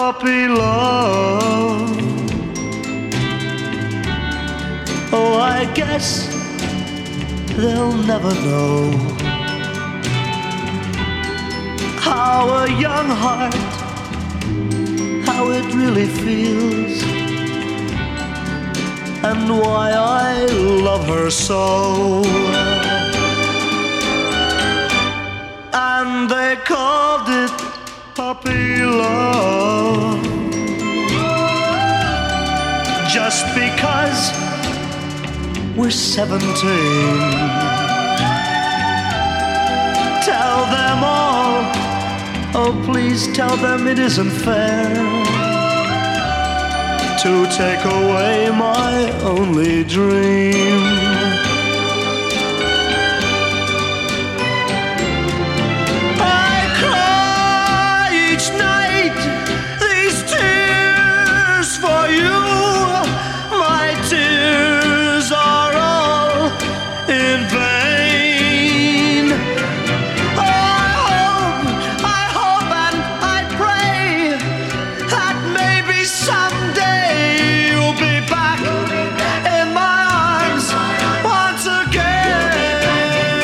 puppy love. Oh, I guess they'll never know how a young heart, how it really feels, and why I love her so. And they called it puppy love, just because we're 17. Tell them all, oh please tell them it isn't fair to take away my only dream. I cry each night these tears for you. My tears are all in vain. I hope and I pray that maybe someday you'll be back in my arms once again.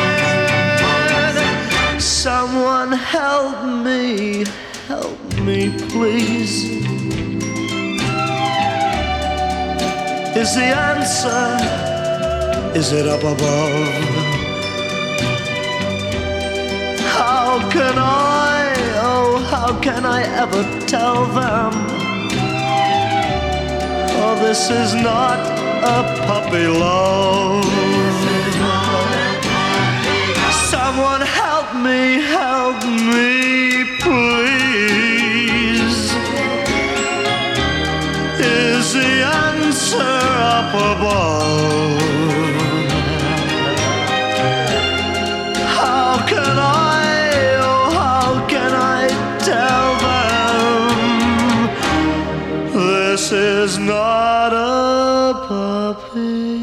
Someone help me please. Is the answer, is it up above? How can how can I ever tell them? Oh, this is not a puppy love. Someone help me please. Is the answer up above? How can I tell them this is not a puppy